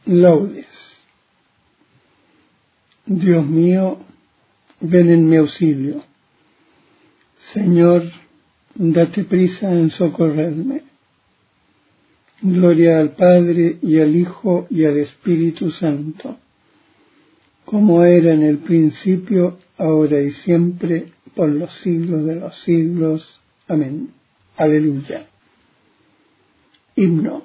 Laudes. Dios mío, ven en mi auxilio. Señor, date prisa en socorrerme. Gloria al Padre, y al Hijo, y al Espíritu Santo, como era en el principio, ahora y siempre, por los siglos de los siglos. Amén. Aleluya. Himno.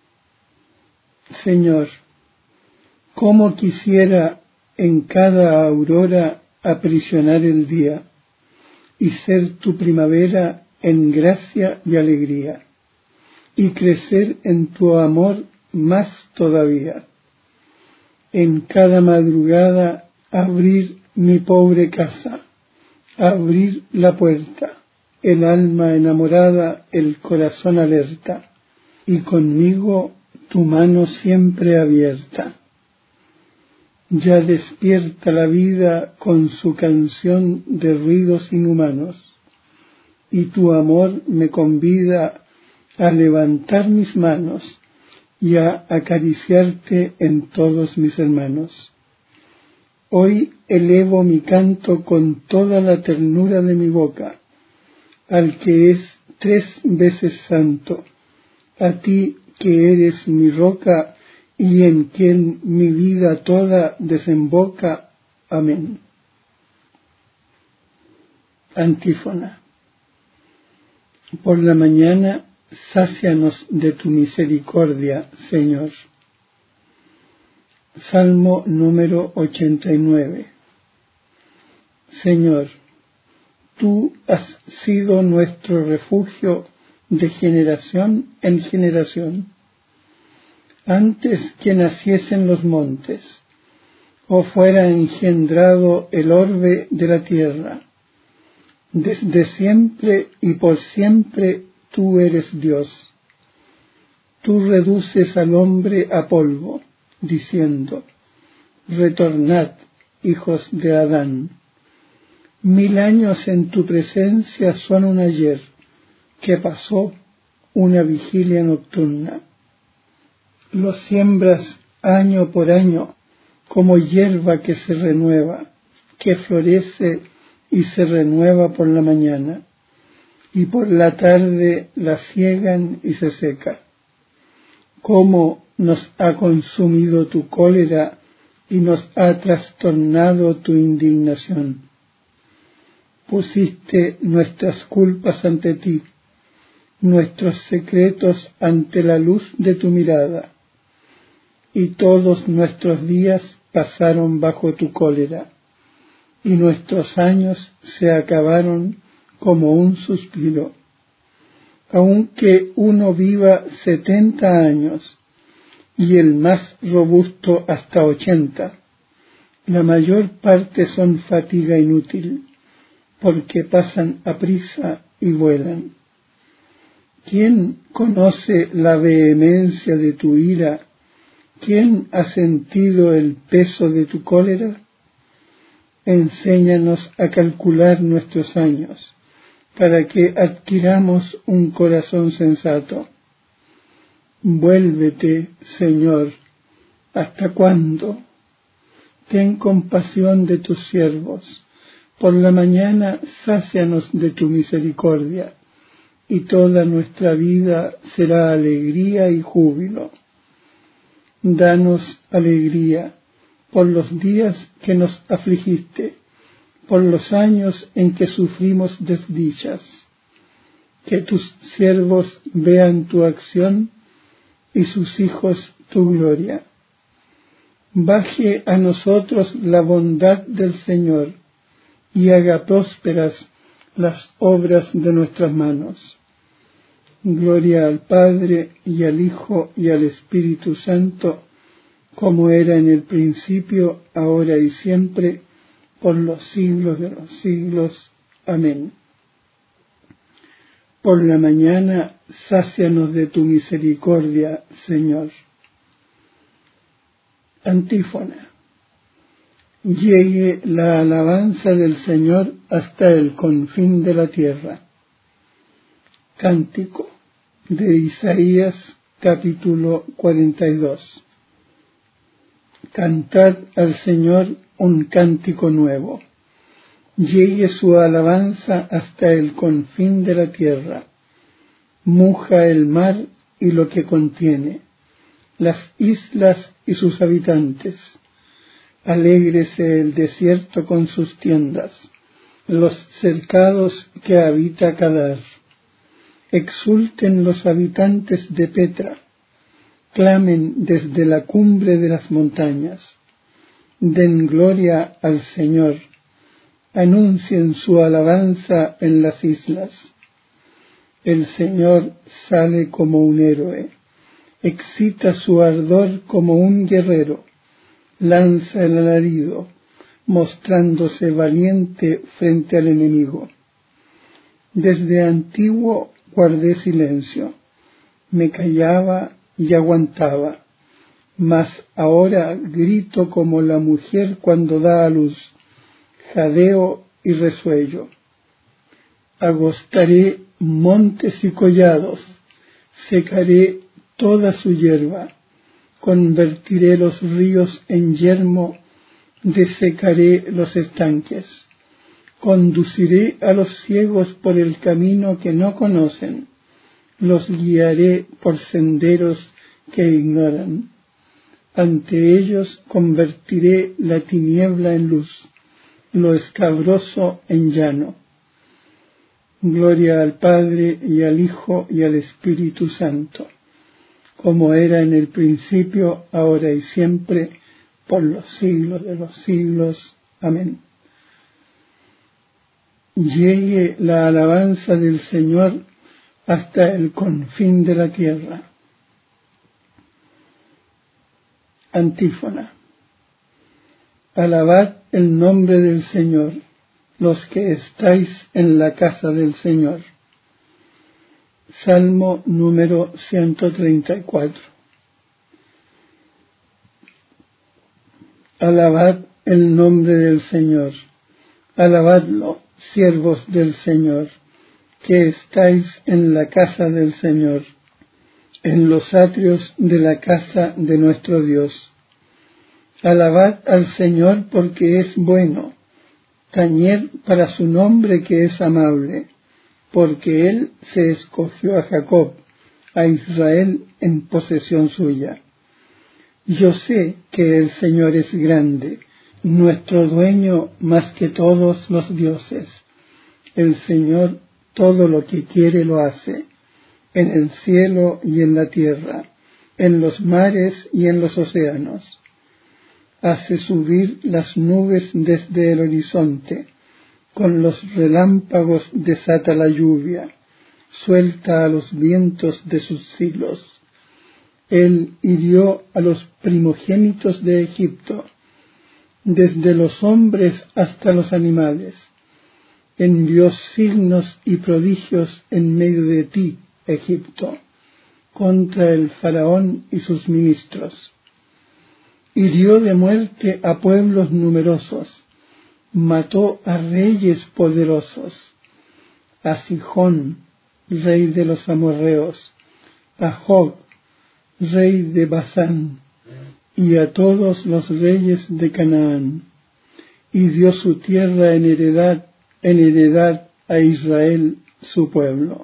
Señor, cómo quisiera en cada aurora aprisionar el día y ser tu primavera en gracia y alegría, y crecer en tu amor más todavía. En cada madrugada abrir mi pobre casa, abrir la puerta, el alma enamorada, el corazón alerta, y conmigo tu mano siempre abierta. Ya despierta la vida con su canción de ruidos inhumanos, y tu amor me convida a levantar mis manos y a acariciarte en todos mis hermanos. Hoy elevo mi canto con toda la ternura de mi boca, al que es 3 veces santo, a ti que eres mi roca y en quien mi vida toda desemboca. Amén. Antífona. Por la mañana, sácianos de tu misericordia, Señor. Salmo número 89. Señor, tú has sido nuestro refugio de generación en generación. Antes que naciesen los montes, o fuera engendrado el orbe de la tierra, desde siempre y por siempre tú eres Dios. Tú reduces al hombre a polvo, diciendo: retornad, hijos de Adán. 1000 años en tu presencia son un ayer, que pasó una vigilia nocturna. Los siembras año por año, como hierba que se renueva, que florece y se renueva por la mañana, y por la tarde la ciegan y se seca. Cómo nos ha consumido tu cólera y nos ha trastornado tu indignación. Pusiste nuestras culpas ante ti, nuestros secretos ante la luz de tu mirada, y todos nuestros días pasaron bajo tu cólera, y nuestros años se acabaron como un suspiro. Aunque uno viva 70 años, y el más robusto hasta 80, la mayor parte son fatiga inútil, porque pasan aprisa y vuelan. ¿Quién conoce la vehemencia de tu ira? ¿Quién ha sentido el peso de tu cólera? Enséñanos a calcular nuestros años, para que adquiramos un corazón sensato. Vuélvete, Señor, ¿hasta cuándo? Ten compasión de tus siervos. Por la mañana sácianos de tu misericordia, y toda nuestra vida será alegría y júbilo. Danos alegría por los días que nos afligiste, por los años en que sufrimos desdichas. Que tus siervos vean tu acción y sus hijos tu gloria. Baje a nosotros la bondad del Señor y haga prósperas las obras de nuestras manos. Gloria al Padre, y al Hijo, y al Espíritu Santo, como era en el principio, ahora y siempre, por los siglos de los siglos. Amén. Por la mañana, sácianos de tu misericordia, Señor. Antífona. Llegue la alabanza del Señor hasta el confín de la tierra. Cántico de Isaías, capítulo 42. Cantad al Señor un cántico nuevo. Llegue su alabanza hasta el confín de la tierra. Muja el mar y lo que contiene, las islas y sus habitantes. Alégrese el desierto con sus tiendas, los cercados que habita Kedar. Exulten los habitantes de Petra, clamen desde la cumbre de las montañas. Den gloria al Señor, anuncien su alabanza en las islas. El Señor sale como un héroe, excita su ardor como un guerrero, lanza el alarido, mostrándose valiente frente al enemigo. Desde antiguo guardé silencio, me callaba y aguantaba, mas ahora grito como la mujer cuando da a luz, jadeo y resuello. Agostaré montes y collados, secaré toda su hierba, convertiré los ríos en yermo, desecaré los estanques, conduciré a los ciegos por el camino que no conocen, los guiaré por senderos que ignoran. Ante ellos convertiré la tiniebla en luz, lo escabroso en llano. Gloria al Padre y al Hijo y al Espíritu Santo, como era en el principio, ahora y siempre, por los siglos de los siglos. Amén. Llegue la alabanza del Señor hasta el confín de la tierra. Antífona. Alabad el nombre del Señor, los que estáis en la casa del Señor. Salmo número 134. Alabad el nombre del Señor, alabadlo, siervos del Señor, que estáis en la casa del Señor, en los atrios de la casa de nuestro Dios. Alabad al Señor porque es bueno, tañed para su nombre que es amable, porque Él se escogió a Jacob, a Israel en posesión suya. Yo sé que el Señor es grande, nuestro dueño más que todos los dioses. El Señor todo lo que quiere lo hace, en el cielo y en la tierra, en los mares y en los océanos. Hace subir las nubes desde el horizonte, con los relámpagos desata la lluvia, suelta a los vientos de sus silos. Él hirió a los primogénitos de Egipto, desde los hombres hasta los animales. Envió signos y prodigios en medio de ti, Egipto, contra el faraón y sus ministros. Hirió de muerte a pueblos numerosos, mató a reyes poderosos, a Sihón, rey de los amorreos, a Og, rey de Basán, y a todos los reyes de Canaán, y dio su tierra en heredad a Israel, su pueblo.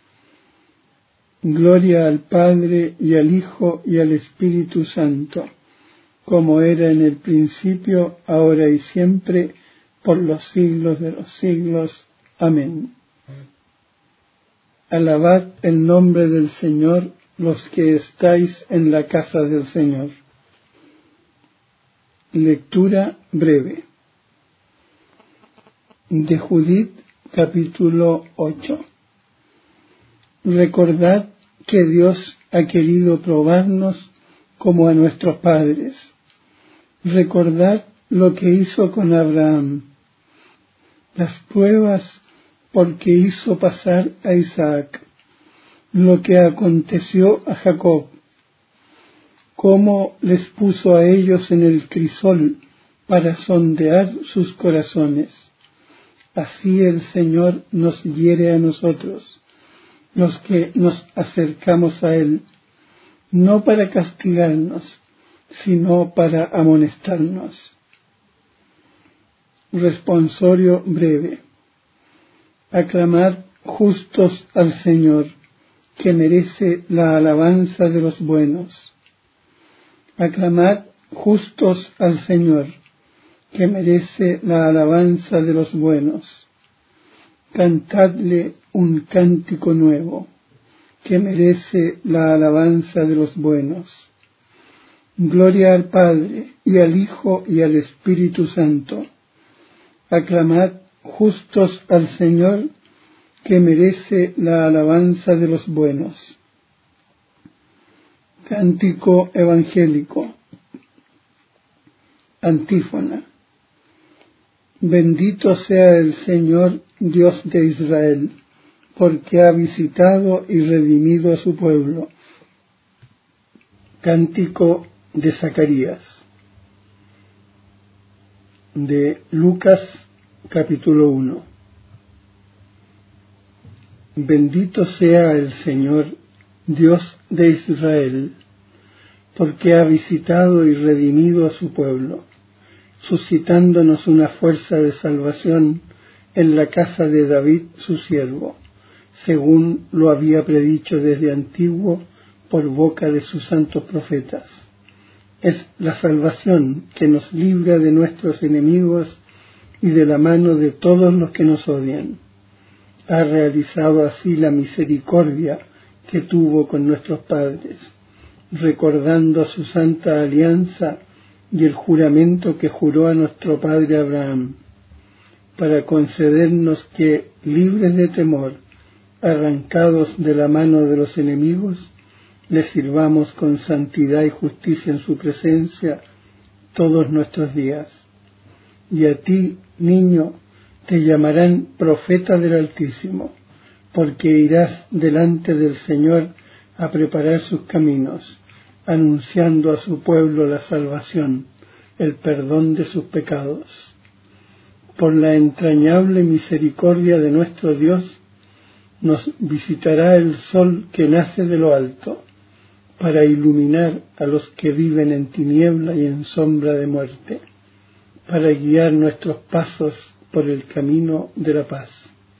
Gloria al Padre y al Hijo y al Espíritu Santo, como era en el principio, ahora y siempre, por los siglos de los siglos. Amén. Alabad el nombre del Señor, los que estáis en la casa del Señor. Lectura breve. De Judith, capítulo 8. Recordad que Dios ha querido probarnos como a nuestros padres. Recordad lo que hizo con Abraham, las pruebas porque hizo pasar a Isaac, lo que aconteció a Jacob, cómo les puso a ellos en el crisol para sondear sus corazones. Así el Señor nos hiere a nosotros, los que nos acercamos a Él, no para castigarnos, sino para amonestarnos. Responsorio breve. Aclamad justos al Señor, que merece la alabanza de los buenos. Aclamad justos al Señor, que merece la alabanza de los buenos. Cantadle un cántico nuevo, que merece la alabanza de los buenos. Gloria al Padre, y al Hijo, y al Espíritu Santo. Aclamad justos al Señor, que merece la alabanza de los buenos. Cántico evangélico. Antífona. Bendito sea el Señor, Dios de Israel, porque ha visitado y redimido a su pueblo. Cántico de Zacarías. De Lucas, capítulo 1. Bendito sea el Señor, Dios de Israel, porque ha visitado y redimido a su pueblo, suscitándonos una fuerza de salvación en la casa de David su siervo, según lo había predicho desde antiguo por boca de sus santos profetas. Es la salvación que nos libra de nuestros enemigos y de la mano de todos los que nos odian. Ha realizado así la misericordia que tuvo con nuestros padres, recordando su santa alianza y el juramento que juró a nuestro padre Abraham, para concedernos que, libres de temor, arrancados de la mano de los enemigos, le sirvamos con santidad y justicia en su presencia todos nuestros días. Y a ti, niño, te llamarán profeta del Altísimo, porque irás delante del Señor a preparar sus caminos, anunciando a su pueblo la salvación, el perdón de sus pecados. Por la entrañable misericordia de nuestro Dios, nos visitará el sol que nace de lo alto, para iluminar a los que viven en tiniebla y en sombra de muerte, para guiar nuestros pasos por el camino de la paz.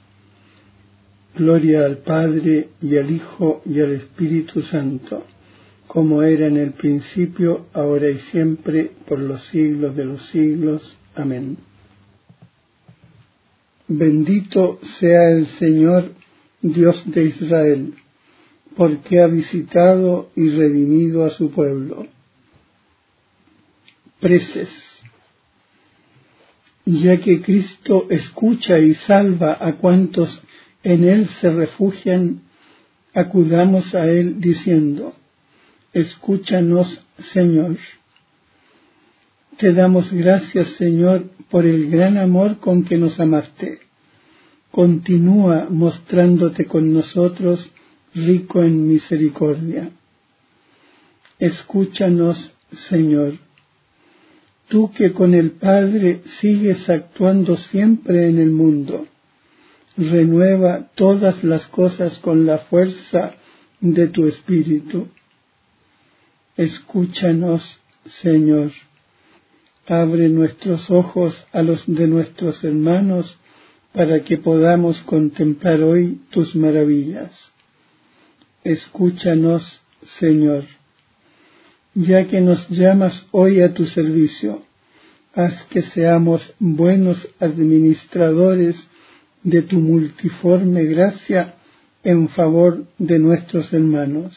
Gloria al Padre, y al Hijo, y al Espíritu Santo, como era en el principio, ahora y siempre, por los siglos de los siglos. Amén. Bendito sea el Señor, Dios de Israel, porque ha visitado y redimido a su pueblo. Preces. Ya que Cristo escucha y salva a cuantos en Él se refugian, acudamos a Él diciendo: escúchanos, Señor. Te damos gracias, Señor, por el gran amor con que nos amaste. Continúa mostrándote con nosotros rico en misericordia. Escúchanos, Señor. Tú que con el Padre sigues actuando siempre en el mundo, renueva todas las cosas con la fuerza de tu Espíritu. Escúchanos, Señor. Abre nuestros ojos a los de nuestros hermanos para que podamos contemplar hoy tus maravillas. Escúchanos, Señor. Ya que nos llamas hoy a tu servicio, haz que seamos buenos administradores de tu multiforme gracia en favor de nuestros hermanos.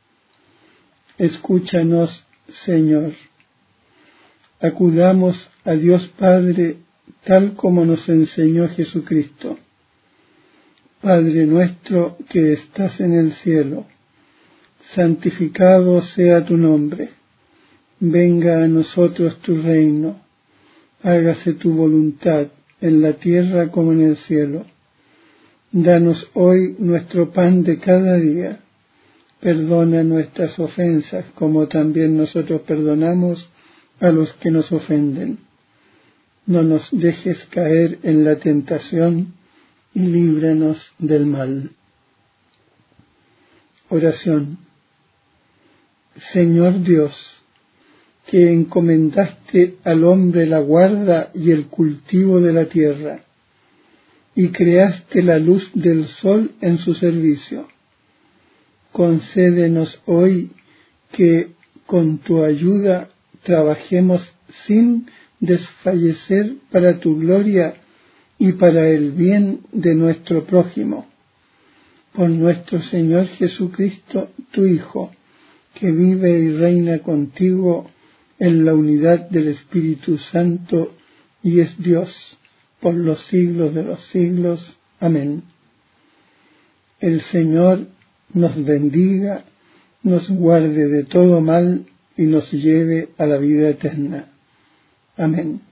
Escúchanos, Señor. Acudamos a Dios Padre tal como nos enseñó Jesucristo. Padre nuestro que estás en el cielo, santificado sea tu nombre. Venga a nosotros tu reino. Hágase tu voluntad en la tierra como en el cielo. Danos hoy nuestro pan de cada día. Perdona nuestras ofensas como también nosotros perdonamos a los que nos ofenden. No nos dejes caer en la tentación y líbranos del mal. Oración. Señor Dios, que encomendaste al hombre la guarda y el cultivo de la tierra, y creaste la luz del sol en su servicio. Concédenos hoy que con tu ayuda trabajemos sin desfallecer para tu gloria y para el bien de nuestro prójimo. Por nuestro Señor Jesucristo, tu Hijo, que vive y reina contigo en la unidad del Espíritu Santo y es Dios por los siglos de los siglos. Amén. El Señor nos bendiga, nos guarde de todo mal y nos lleve a la vida eterna. Amén.